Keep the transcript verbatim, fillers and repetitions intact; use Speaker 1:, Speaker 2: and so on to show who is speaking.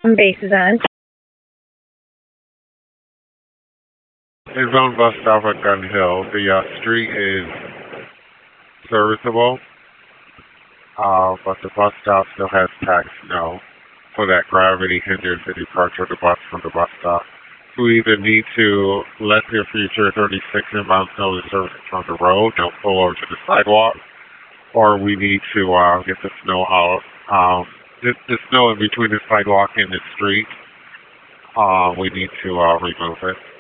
Speaker 1: Base is on.
Speaker 2: Inbound bus stop at Gun Hill. The uh, street is serviceable, uh, but the bus stop still has packed snow, so that gravity hinders the departure of the bus from the bus stop. So we either need to let the future thirty-six inbound snow the service from the road, don't pull over to the sidewalk, or we need to uh, get the snow out. Um, the, the snow in between the sidewalk and the street, uh, we need to uh, remove it.